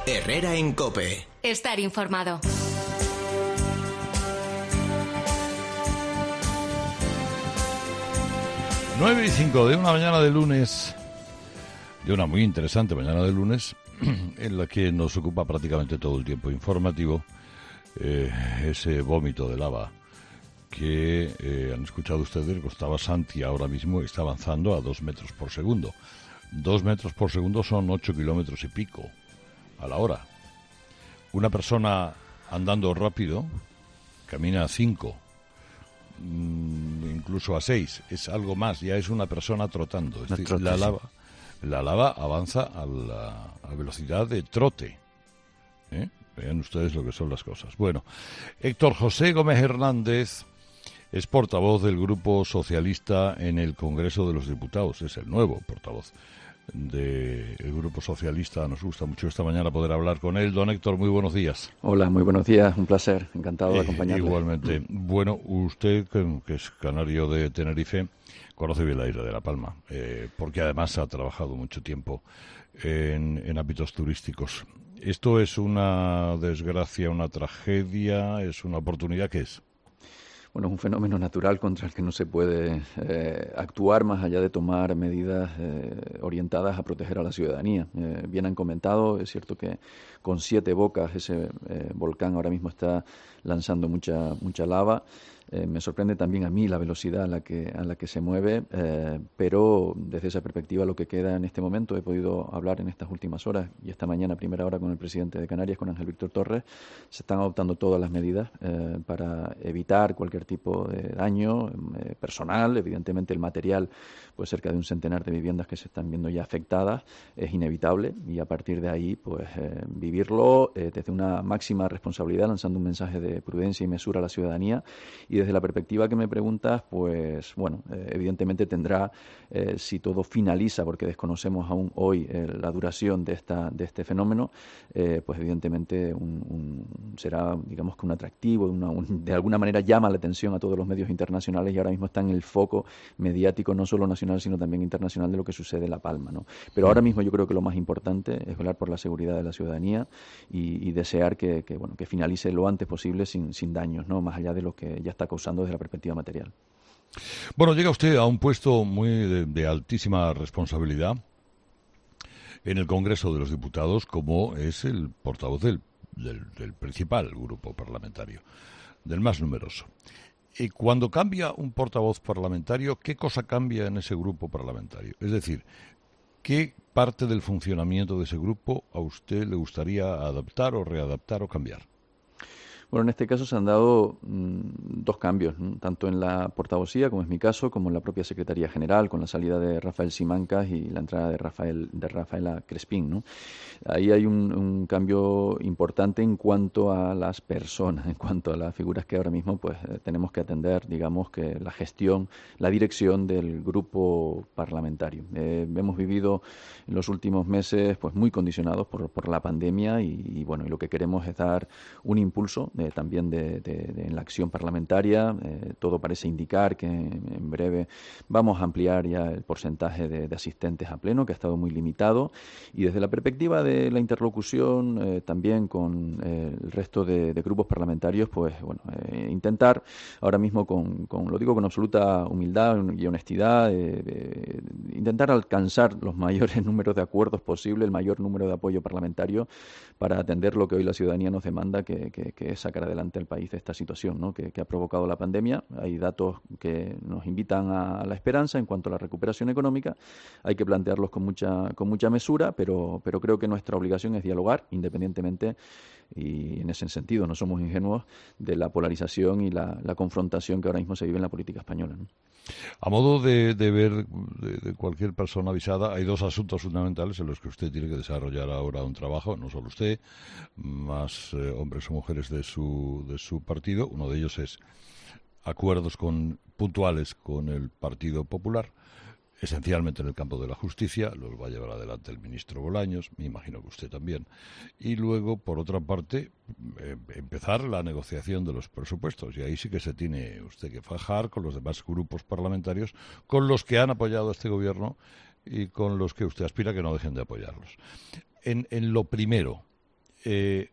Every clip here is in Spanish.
Herrera en COPE. Estar informado. Nueve y 5 de una mañana de lunes, de una muy interesante mañana de lunes, en la que nos ocupa prácticamente todo el tiempo informativo ese vómito de lava que han escuchado ustedes. Gustavo Santi ahora mismo está avanzando a 2 metros por segundo. 2 metros por segundo son 8 kilómetros y pico a la hora. Una persona andando rápido camina a 5. Incluso a 6, es algo más, ya es una persona trotando. Es decir, la lava avanza a la velocidad de trote. Vean ustedes lo que son las cosas. Bueno, Héctor José Gómez Hernández es portavoz del Grupo Socialista en el Congreso de los Diputados, es el nuevo portavoz del Grupo Socialista. Nos gusta mucho esta mañana poder hablar con él. Don Héctor, muy buenos días. Hola, muy buenos días, un placer, encantado de acompañarle. Igualmente. Bueno, usted, que es canario de Tenerife, conoce bien la isla de La Palma, porque además ha trabajado mucho tiempo en ámbitos turísticos. ¿Esto es una desgracia, una tragedia, es una oportunidad? ¿Qué es? Bueno, es un fenómeno natural contra el que no se puede actuar más allá de tomar medidas orientadas a proteger a la ciudadanía. Bien han comentado, es cierto que con 7 bocas ese volcán ahora mismo está lanzando mucha lava. Me sorprende también a mí la velocidad a la que se mueve, pero desde esa perspectiva lo que queda en este momento, he podido hablar en estas últimas horas y esta mañana a primera hora con el presidente de Canarias, con Ángel Víctor Torres, se están adoptando todas las medidas para evitar cualquier tipo de daño personal. Evidentemente el material, pues cerca de un centenar de viviendas que se están viendo ya afectadas, es inevitable, y a partir de ahí pues vivirlo desde una máxima responsabilidad, lanzando un mensaje de prudencia y mesura a la ciudadanía. Y desde la perspectiva que me preguntas, pues bueno, evidentemente tendrá, si todo finaliza, porque desconocemos aún hoy la duración de este fenómeno, pues evidentemente será, digamos que un atractivo, de alguna manera llama la atención a todos los medios internacionales, y ahora mismo está en el foco mediático, no solo nacional, sino también internacional, de lo que sucede en La Palma, ¿no? Pero ahora mismo yo creo que lo más importante es velar por la seguridad de la ciudadanía y desear que finalice lo antes posible sin daños, ¿no? Más allá de lo que ya está causando desde la perspectiva material. Bueno, llega usted a un puesto muy de altísima responsabilidad en el Congreso de los Diputados, como es el portavoz del principal grupo parlamentario, del más numeroso. Y cuando cambia un portavoz parlamentario, ¿qué cosa cambia en ese grupo parlamentario? Es decir, ¿qué parte del funcionamiento de ese grupo a usted le gustaría adaptar o readaptar o cambiar? Bueno, en este caso se han dado 2 cambios, ¿no? Tanto en la portavocía, como es mi caso, como en la propia Secretaría General, con la salida de Rafael Simancas y la entrada de Rafaela Crespín, ¿no? Ahí hay un cambio importante en cuanto a las personas, en cuanto a las figuras que ahora mismo pues tenemos que atender, digamos que la gestión, la dirección del grupo parlamentario. Hemos vivido en los últimos meses pues muy condicionados por la pandemia y bueno, y lo que queremos es dar un impulso también en la acción parlamentaria. Todo parece indicar que en breve vamos a ampliar ya el porcentaje de asistentes a pleno, que ha estado muy limitado, y desde la perspectiva de la interlocución también con el resto de grupos parlamentarios, pues bueno, intentar ahora mismo lo digo con absoluta humildad y honestidad, intentar alcanzar los mayores números de acuerdos posible, el mayor número de apoyo parlamentario para atender lo que hoy la ciudadanía nos demanda, que es sacar adelante al país de esta situación, ¿no? que ha provocado la pandemia. Hay datos que nos invitan a la esperanza en cuanto a la recuperación económica. Hay que plantearlos con mucha mesura, pero creo que nuestra obligación es dialogar independientemente, y en ese sentido no somos ingenuos, de la polarización y la confrontación que ahora mismo se vive en la política española, ¿no? A modo de ver de cualquier persona avisada, hay 2 asuntos fundamentales en los que usted tiene que desarrollar ahora un trabajo, no solo usted, más hombres o mujeres de su partido. Uno de ellos es acuerdos puntuales con el Partido Popular, esencialmente en el campo de la justicia. Los va a llevar adelante el ministro Bolaños, me imagino que usted también. Y luego, por otra parte, empezar la negociación de los presupuestos. Y ahí sí que se tiene usted que fajar con los demás grupos parlamentarios, con los que han apoyado a este gobierno y con los que usted aspira que no dejen de apoyarlos. En lo primero, Eh,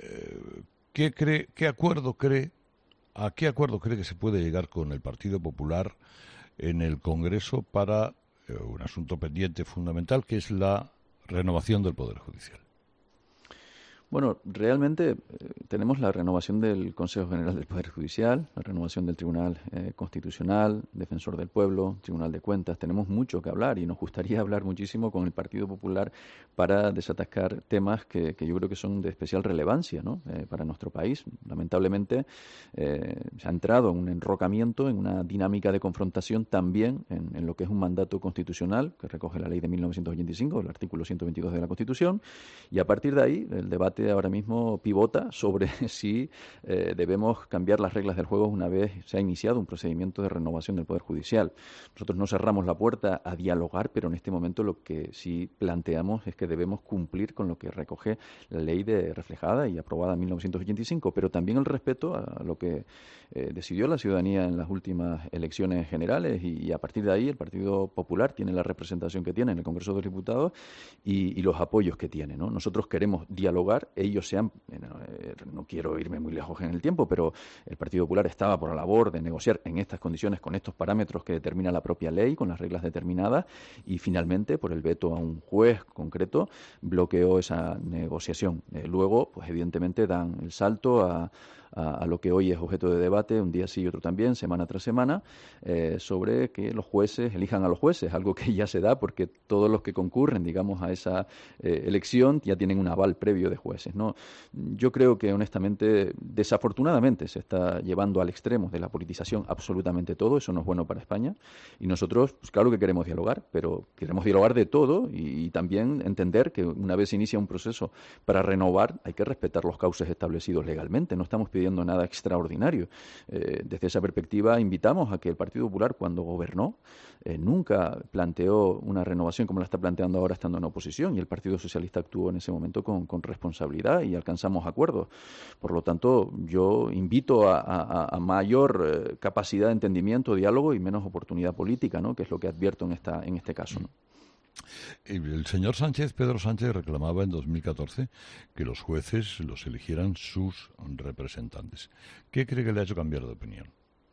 ¿Qué acuerdo cree, a qué acuerdo cree que se puede llegar con el Partido Popular en el Congreso para un asunto pendiente fundamental, que es la renovación del Poder Judicial? Bueno, realmente tenemos la renovación del Consejo General del Poder Judicial, la renovación del Tribunal Constitucional, Defensor del Pueblo, Tribunal de Cuentas. Tenemos mucho que hablar y nos gustaría hablar muchísimo con el Partido Popular para desatascar temas que yo creo que son de especial relevancia, ¿no? Para nuestro país. Lamentablemente se ha entrado en un enrocamiento, en una dinámica de confrontación también en lo que es un mandato constitucional que recoge la ley de 1985, el artículo 122 de la Constitución, y a partir de ahí el debate ahora mismo pivota sobre si debemos cambiar las reglas del juego una vez se ha iniciado un procedimiento de renovación del Poder Judicial. Nosotros no cerramos la puerta a dialogar, pero en este momento lo que sí planteamos es que debemos cumplir con lo que recoge la ley reflejada y aprobada en 1985, pero también el respeto a lo que decidió la ciudadanía en las últimas elecciones generales y a partir de ahí el Partido Popular tiene la representación que tiene en el Congreso de los Diputados y los apoyos que tiene, ¿no? Nosotros queremos dialogar. Ellos no quiero irme muy lejos en el tiempo, pero el Partido Popular estaba por la labor de negociar en estas condiciones, con estos parámetros que determina la propia ley, con las reglas determinadas, y finalmente, por el veto a un juez concreto, bloqueó esa negociación. Luego, pues evidentemente dan el salto a lo que hoy es objeto de debate, un día sí y otro también, semana tras semana, sobre que los jueces elijan a los jueces, algo que ya se da porque todos los que concurren, digamos, a esa elección ya tienen un aval previo de jueces, ¿no? Yo creo que, honestamente, desafortunadamente se está llevando al extremo de la politización absolutamente todo, eso no es bueno para España, y nosotros, pues claro que queremos dialogar, pero queremos dialogar de todo y también entender que una vez se inicia un proceso para renovar, hay que respetar los cauces establecidos legalmente, no estamos pidiendo nada extraordinario. Desde esa perspectiva invitamos a que el Partido Popular, cuando gobernó, nunca planteó una renovación como la está planteando ahora estando en oposición, y el Partido Socialista actuó en ese momento con responsabilidad y alcanzamos acuerdos. Por lo tanto, yo invito a mayor capacidad de entendimiento, diálogo y menos oportunidad política, ¿no? Que es lo que advierto en este caso, ¿no? El señor Sánchez, Pedro Sánchez, reclamaba en 2014 que los jueces los eligieran sus representantes. ¿Qué cree que le ha hecho cambiar de opinión?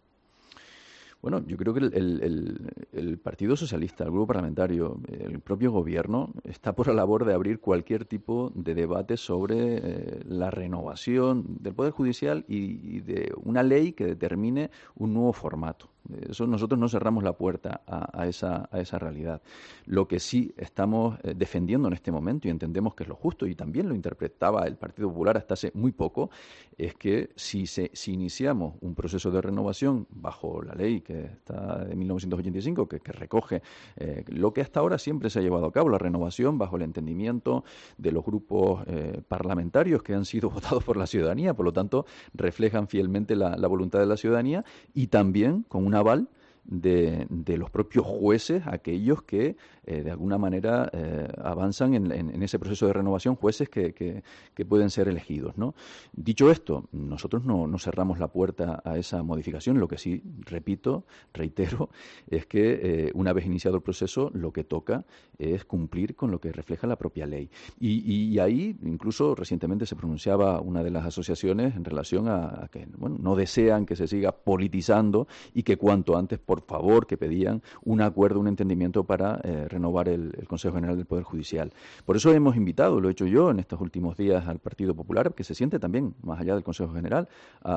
Bueno, yo creo que el Partido Socialista, el grupo parlamentario, el propio gobierno está por la labor de abrir cualquier tipo de debate sobre la renovación del Poder Judicial y de una ley que determine un nuevo formato. Eso nosotros no cerramos la puerta a esa realidad. Lo que sí estamos defendiendo en este momento y entendemos que es lo justo y también lo interpretaba el Partido Popular hasta hace muy poco, es que si iniciamos un proceso de renovación bajo la ley que está de 1985, que recoge lo que hasta ahora siempre se ha llevado a cabo, la renovación bajo el entendimiento de los grupos parlamentarios que han sido votados por la ciudadanía, por lo tanto reflejan fielmente la voluntad de la ciudadanía y también con un aval de los propios jueces, aquellos que de alguna manera avanzan en ese proceso de renovación, jueces que pueden ser elegidos, ¿no? Dicho esto, nosotros no cerramos la puerta a esa modificación. Lo que sí, reitero, es que una vez iniciado el proceso, lo que toca es cumplir con lo que refleja la propia ley. Y ahí, incluso recientemente se pronunciaba una de las asociaciones en relación a que no desean que se siga politizando y que cuanto antes, por favor, que pedían un acuerdo, un entendimiento para renovar el Consejo General del Poder Judicial. Por eso hemos invitado, lo he hecho yo en estos últimos días, al Partido Popular, que se siente también, más allá del Consejo General,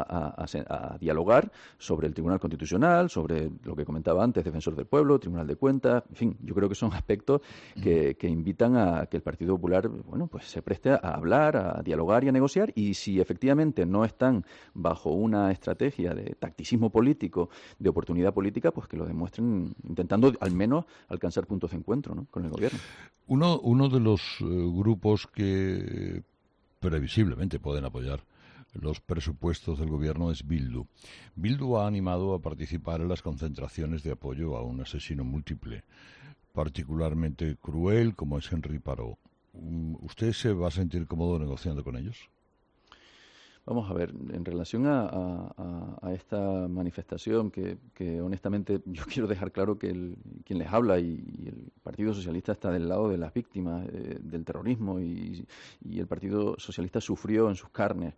a dialogar sobre el Tribunal Constitucional, sobre lo que comentaba antes, Defensor del Pueblo, Tribunal de Cuentas, en fin, yo creo que son aspectos que invitan a que el Partido Popular, pues se preste a hablar, a dialogar y a negociar, y si efectivamente no están bajo una estrategia de tacticismo político, de oportunidad política, pues que lo demuestren intentando al menos alcanzar puntos de encuentro, ¿no?, con el gobierno. Uno de los grupos que previsiblemente pueden apoyar los presupuestos del gobierno es Bildu. Bildu ha animado a participar en las concentraciones de apoyo a un asesino múltiple, particularmente cruel como es Henri Parot. ¿Usted se va a sentir cómodo negociando con ellos? Vamos a ver, en relación a esta manifestación, que honestamente yo quiero dejar claro que quien les habla y el Partido Socialista está del lado de las víctimas del terrorismo y el Partido Socialista sufrió en sus carnes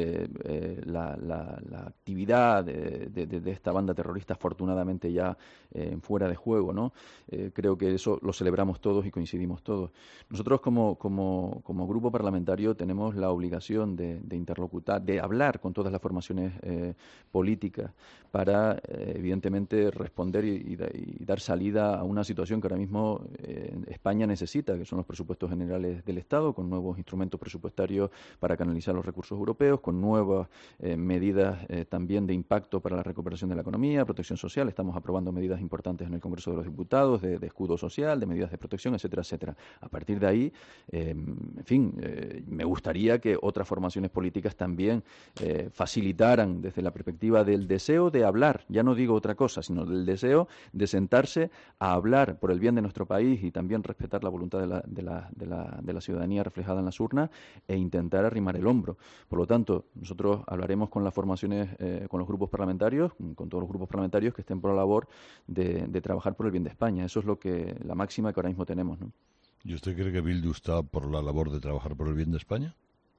la actividad de esta banda terrorista, afortunadamente ya fuera de juego, ¿no? Creo que eso lo celebramos todos y coincidimos todos. Nosotros como grupo parlamentario tenemos la obligación de interlocutar, de hablar con todas las formaciones políticas para, evidentemente, responder y dar salida a una situación que ahora mismo España necesita, que son los presupuestos generales del Estado, con nuevos instrumentos presupuestarios para canalizar los recursos europeos, con nuevas medidas también de impacto para la recuperación de la economía, protección social. Estamos aprobando medidas importantes en el Congreso de los Diputados, de escudo social, de medidas de protección, etcétera, etcétera. A partir de ahí, en fin, me gustaría que otras formaciones políticas también facilitaran desde la perspectiva del deseo de hablar, ya no digo otra cosa, sino del deseo de sentarse a hablar por el bien de nuestro país y también respetar la voluntad de la ciudadanía reflejada en las urnas e intentar arrimar el hombro. Por lo tanto, nosotros hablaremos con las formaciones, con los grupos parlamentarios, con todos los grupos parlamentarios que estén por la labor de trabajar por el bien de España. Eso es la máxima que ahora mismo tenemos, ¿no? ¿Y usted cree que Bildu está por la labor de trabajar por el bien de España?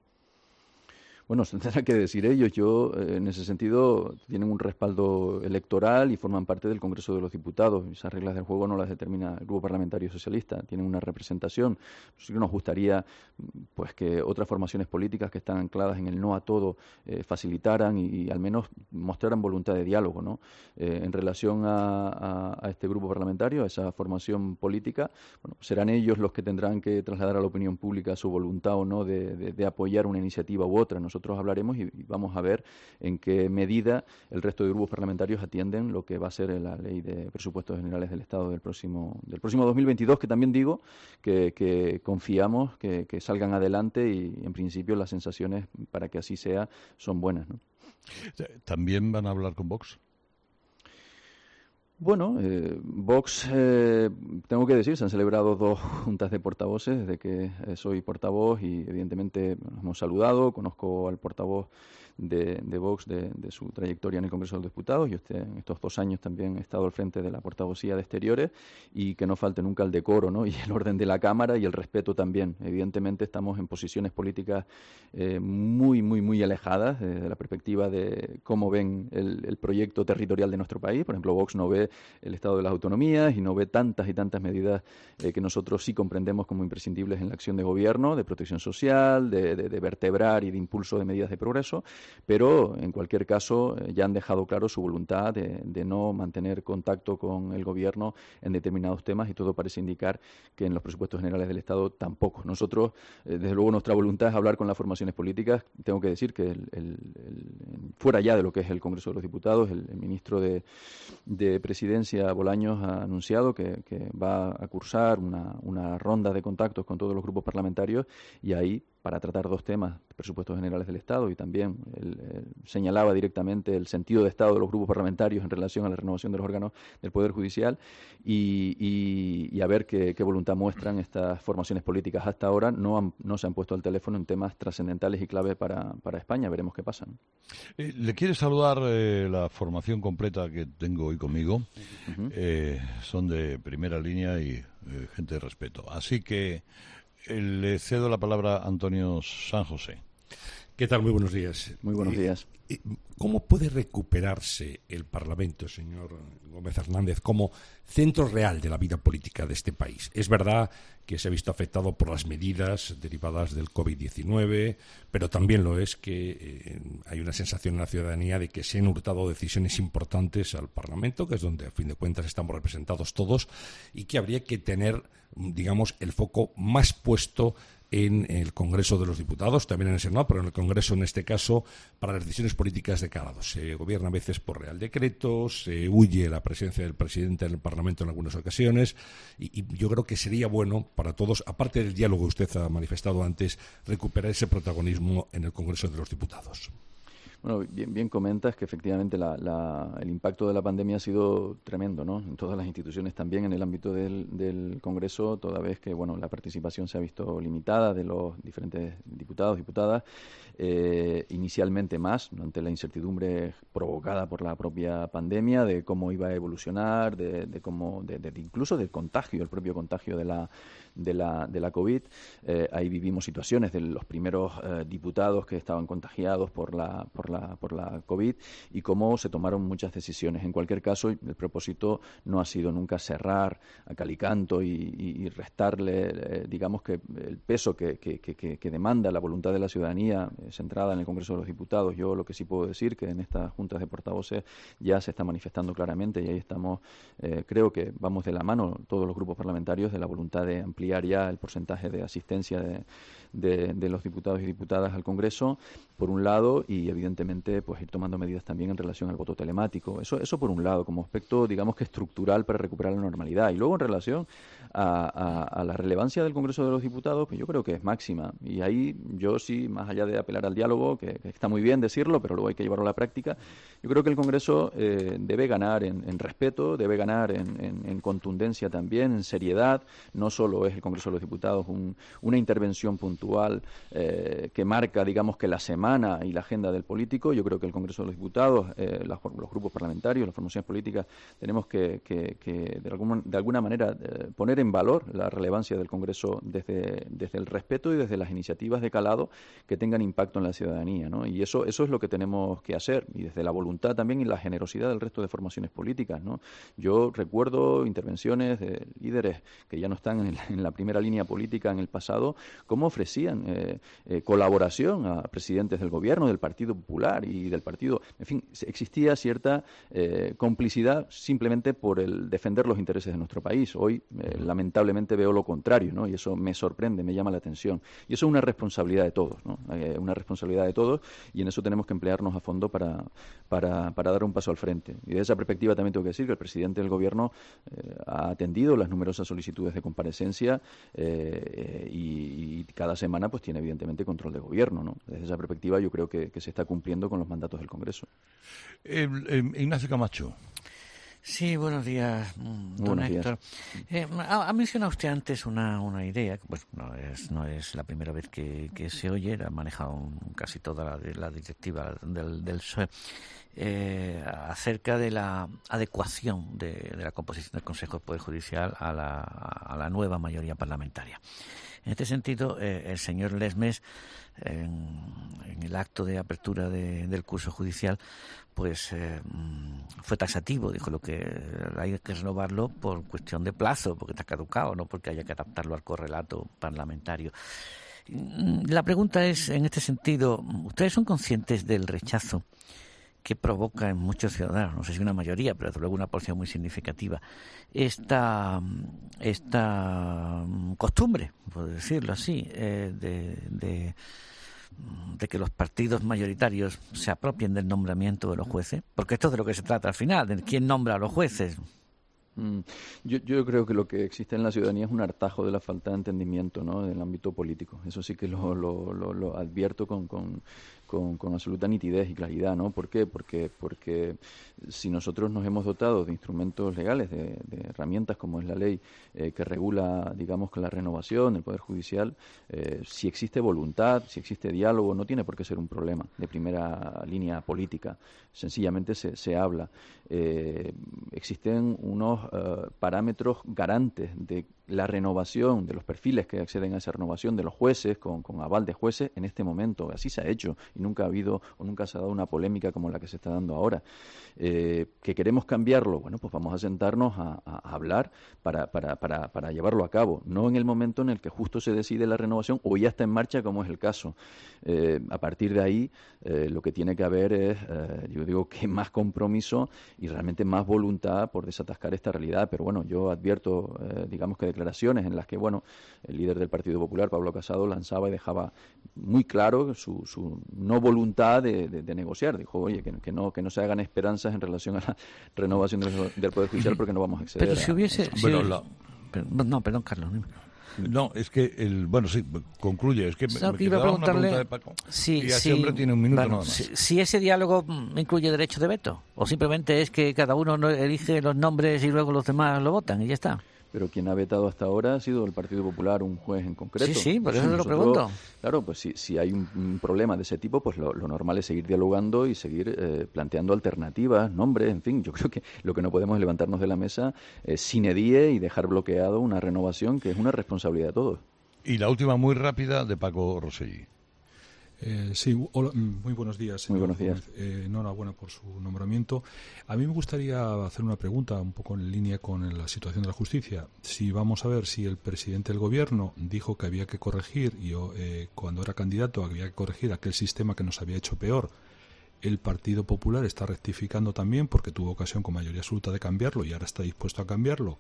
Bueno, se tendrá que decir ellos. En ese sentido, tienen un respaldo electoral y forman parte del Congreso de los Diputados. Esas reglas del juego no las determina el Grupo Parlamentario Socialista. Tienen una representación. Sí que nos gustaría pues que otras formaciones políticas que están ancladas en el no a todo facilitaran y al menos mostraran voluntad de diálogo, ¿no? En relación a este grupo parlamentario, a esa formación política, bueno, serán ellos los que tendrán que trasladar a la opinión pública su voluntad o no de apoyar una iniciativa u otra. Nosotros hablaremos y vamos a ver en qué medida el resto de grupos parlamentarios atienden lo que va a ser la Ley de Presupuestos Generales del Estado del próximo 2022, que también digo que confiamos que salgan adelante y, en principio, las sensaciones para que así sea son buenas, ¿no? ¿También van a hablar con Vox? Bueno, Vox, tengo que decir, se han celebrado 2 juntas de portavoces desde que soy portavoz y evidentemente nos hemos saludado. Conozco al portavoz de Vox de su trayectoria en el Congreso de los Diputados. Yo en estos 2 años también he estado al frente de la portavocía de Exteriores y que no falte nunca el decoro, ¿no? Y el orden de la Cámara y el respeto también. Evidentemente estamos en posiciones políticas muy, muy, muy alejadas de la perspectiva de cómo ven el proyecto territorial de nuestro país. Por ejemplo, Vox no ve el Estado de las Autonomías y no ve tantas y tantas medidas que nosotros sí comprendemos como imprescindibles en la acción de gobierno, de protección social, de vertebrar y de impulso de medidas de progreso. Pero, en cualquier caso, ya han dejado claro su voluntad de no mantener contacto con el Gobierno en determinados temas y todo parece indicar que en los presupuestos generales del Estado tampoco. Nosotros, desde luego, nuestra voluntad es hablar con las formaciones políticas. Tengo que decir que fuera ya de lo que es el Congreso de los Diputados, el ministro de Presidencia, Bolaños, ha anunciado que va a cursar una ronda de contactos con todos los grupos parlamentarios y ahí, para tratar 2 temas, presupuestos generales del Estado y también señalaba directamente el sentido de Estado de los grupos parlamentarios en relación a la renovación de los órganos del Poder Judicial y a ver qué voluntad muestran estas formaciones políticas. Hasta ahora no se han puesto al teléfono en temas trascendentales y clave para España. Veremos qué pasa, ¿no? Le quiere saludar la formación completa que tengo hoy conmigo. Son de primera línea y gente de respeto. Así que le cedo la palabra a Antonio San José. ¿Qué tal? Muy buenos días. Muy buenos días. ¿Cómo puede recuperarse el Parlamento, señor Gómez Hernández, como centro real de la vida política de este país? Es verdad que se ha visto afectado por las medidas derivadas del COVID-19, pero también lo es que hay una sensación en la ciudadanía de que se han hurtado decisiones importantes al Parlamento, que es donde, a fin de cuentas, estamos representados todos, y que habría que tener, digamos, el foco más puesto en el Congreso de los Diputados, también en el Senado, pero en el Congreso, en este caso, para las decisiones políticas de cada lado. Se gobierna a veces por Real Decreto, se huye la presencia del presidente en el Parlamento en algunas ocasiones, y yo creo que sería bueno para todos, aparte del diálogo que usted ha manifestado antes, recuperar ese protagonismo en el Congreso de los Diputados. Bueno, bien comentas que efectivamente el impacto de la pandemia ha sido tremendo, ¿no? En todas las instituciones, también en el ámbito del Congreso, toda vez que, bueno, la participación se ha visto limitada de los diferentes diputados, diputadas, inicialmente más, ante la incertidumbre provocada por la propia pandemia, de cómo iba a evolucionar, incluso del contagio, el propio contagio de la COVID. Ahí vivimos situaciones de los primeros diputados que estaban contagiados por la COVID y cómo se tomaron muchas decisiones. En cualquier caso, el propósito no ha sido nunca cerrar a cal y canto y restarle, digamos, que el peso que demanda la voluntad de la ciudadanía centrada en el Congreso de los Diputados. Yo lo que sí puedo decir que en estas juntas de portavoces ya se está manifestando claramente, y ahí estamos, creo que vamos de la mano todos los grupos parlamentarios, de la voluntad de ampliar ya el porcentaje de asistencia de los diputados y diputadas al Congreso, por un lado, y evidentemente pues ir tomando medidas también en relación al voto telemático. Eso por un lado, como aspecto, digamos, que estructural para recuperar la normalidad. Y luego, en relación a la relevancia del Congreso de los Diputados, pues yo creo que es máxima. Y ahí yo sí, más allá de apelar al diálogo, que está muy bien decirlo, pero luego hay que llevarlo a la práctica, yo creo que el Congreso debe ganar en respeto, debe ganar en contundencia también, en seriedad. No solo es el Congreso de los Diputados una intervención puntual que marca, digamos, que la semana y la agenda del político. Yo creo que el Congreso de los Diputados, los grupos parlamentarios, las formaciones políticas, tenemos que de alguna manera poner en valor la relevancia del Congreso desde el respeto y desde las iniciativas de calado que tengan impacto en la ciudadanía, ¿no? Y eso es lo que tenemos que hacer, y desde la voluntad también y la generosidad del resto de formaciones políticas, ¿no? Yo recuerdo intervenciones de líderes que ya no están en la primera línea política en el pasado, cómo ofrecían colaboración a presidentes del gobierno, del Partido Popular y del partido. En fin, existía cierta complicidad simplemente por el defender los intereses de nuestro país. Hoy, lamentablemente, veo lo contrario, ¿no? Y eso me sorprende, me llama la atención. Y eso es una responsabilidad de todos, ¿no? Una responsabilidad de todos, y en eso tenemos que emplearnos a fondo para dar un paso al frente. Y desde esa perspectiva también tengo que decir que el presidente del gobierno ha atendido las numerosas solicitudes de comparecencia y cada semana pues tiene evidentemente control de gobierno, ¿no? Desde esa perspectiva yo creo que se está cumpliendo con los mandatos del Congreso. Ignacio Camacho. Sí, buenos días, don Héctor. Ha mencionado usted antes una idea, pues no es la primera vez que se oye, la ha manejado casi toda la directiva del PSOE, acerca de la adecuación de la composición del Consejo del Poder Judicial a la nueva mayoría parlamentaria. En este sentido, el señor Lesmes, en el acto de apertura del curso judicial, pues fue taxativo, dijo lo que hay que renovarlo por cuestión de plazo, porque está caducado, no porque haya que adaptarlo al correlato parlamentario. La pregunta es, en este sentido, ¿ustedes son conscientes del rechazo que provoca en muchos ciudadanos, no sé si una mayoría, pero desde luego una porción muy significativa, esta costumbre, por decirlo así, de que los partidos mayoritarios se apropien del nombramiento de los jueces? Porque esto es de lo que se trata al final, de quién nombra a los jueces. Yo creo que lo que existe en la ciudadanía es un hartazgo de la falta de entendimiento, ¿no?, del ámbito político. Eso sí que lo advierto con absoluta nitidez y claridad, ¿no? ¿Por qué? Porque si nosotros nos hemos dotado de instrumentos legales, de herramientas como es la ley que regula, digamos, que la renovación del Poder Judicial, si existe voluntad, si existe diálogo, no tiene por qué ser un problema de primera línea política. Sencillamente se habla. Existen unos parámetros garantes de la renovación de los perfiles que acceden a esa renovación de los jueces, con aval de jueces en este momento. Así se ha hecho y nunca ha habido o nunca se ha dado una polémica como la que se está dando ahora. ¿Que queremos cambiarlo? Bueno, pues vamos a sentarnos a hablar para llevarlo a cabo, no en el momento en el que justo se decide la renovación o ya está en marcha, como es el caso. A partir de ahí, lo que tiene que haber es, yo digo, que más compromiso y realmente más voluntad por desatascar esta realidad. Pero bueno, yo advierto, digamos, que declaraciones en las que, bueno, el líder del Partido Popular, Pablo Casado, lanzaba y dejaba muy claro su no voluntad de negociar. Dijo, oye, que no se hagan esperanzas en relación a la renovación del Poder Judicial porque no vamos a acceder. Pero si hubiese... a... Perdón, Carlos. No, es que bueno, sí, concluye. Es que me iba a quedaba una pregunta de preguntarle Paco. si ese hombre tiene un minuto nada más. si ese diálogo incluye derecho de veto o simplemente es que cada uno elige los nombres y luego los demás lo votan y ya está. Pero quien ha vetado hasta ahora ha sido el Partido Popular, un juez en concreto. Sí, por eso te lo pregunto. Claro, pues si hay un problema de ese tipo, pues lo normal es seguir dialogando y seguir planteando alternativas, nombres, en fin. Yo creo que lo que no podemos es levantarnos de la mesa sine die y dejar bloqueado una renovación que es una responsabilidad de todos. Y la última muy rápida de Paco Rosselli. Sí, hola, muy buenos días. Muy buenos días. Enhorabuena por su nombramiento. A mí me gustaría hacer una pregunta un poco en línea con la situación de la justicia. Si vamos a ver si el presidente del gobierno dijo que había que corregir, y cuando era candidato había que corregir aquel sistema que nos había hecho peor, el Partido Popular está rectificando también porque tuvo ocasión con mayoría absoluta de cambiarlo y ahora está dispuesto a cambiarlo.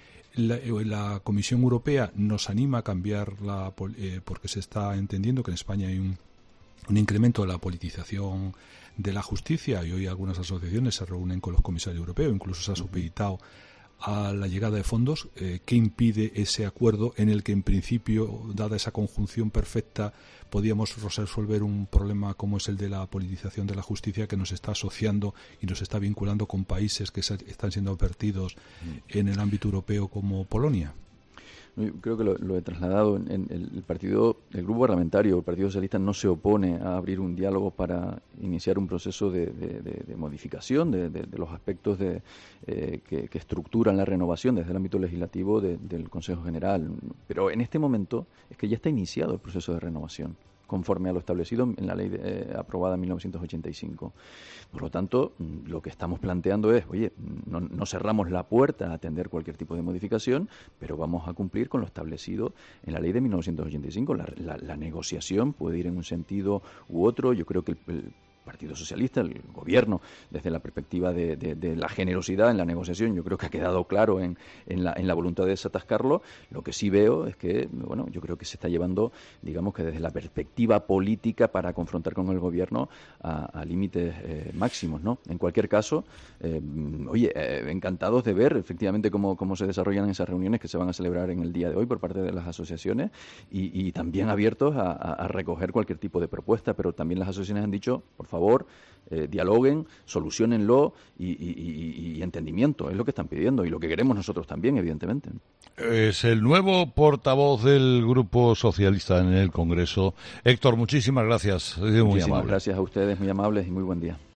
La Comisión Europea nos anima a cambiar porque se está entendiendo que en España hay un incremento de la politización de la justicia y hoy algunas asociaciones se reúnen con los comisarios europeos, incluso se ha supeditado a la llegada de fondos que impide ese acuerdo en el que en principio, dada esa conjunción perfecta, podíamos resolver un problema como es el de la politización de la justicia que nos está asociando y nos está vinculando con países que están siendo advertidos en el ámbito europeo como Polonia. Yo creo que lo he trasladado en el grupo parlamentario, el Partido Socialista no se opone a abrir un diálogo para iniciar un proceso de modificación de los aspectos que estructuran la renovación desde el ámbito legislativo del Consejo General. Pero en este momento es que ya está iniciado el proceso de renovación, conforme a lo establecido en la ley aprobada en 1985. Por lo tanto, lo que estamos planteando es, oye, no cerramos la puerta a atender cualquier tipo de modificación, pero vamos a cumplir con lo establecido en la ley de 1985. La negociación puede ir en un sentido u otro. Yo creo que el Partido Socialista, el Gobierno, desde la perspectiva de la generosidad en la negociación, yo creo que ha quedado claro en la voluntad de desatascarlo. Lo que sí veo es que, bueno, yo creo que se está llevando, digamos que desde la perspectiva política para confrontar con el Gobierno a límites máximos, ¿no? En cualquier caso, encantados de ver efectivamente cómo se desarrollan esas reuniones que se van a celebrar en el día de hoy por parte de las asociaciones y también abiertos a recoger cualquier tipo de propuesta, pero también las asociaciones han dicho, por favor, dialoguen, solucionenlo y entendimiento, es lo que están pidiendo y lo que queremos nosotros también, evidentemente. Es el nuevo portavoz del Grupo Socialista en el Congreso. Héctor, muchísimas gracias. Muchísimas gracias a ustedes, muy amables y muy buen día.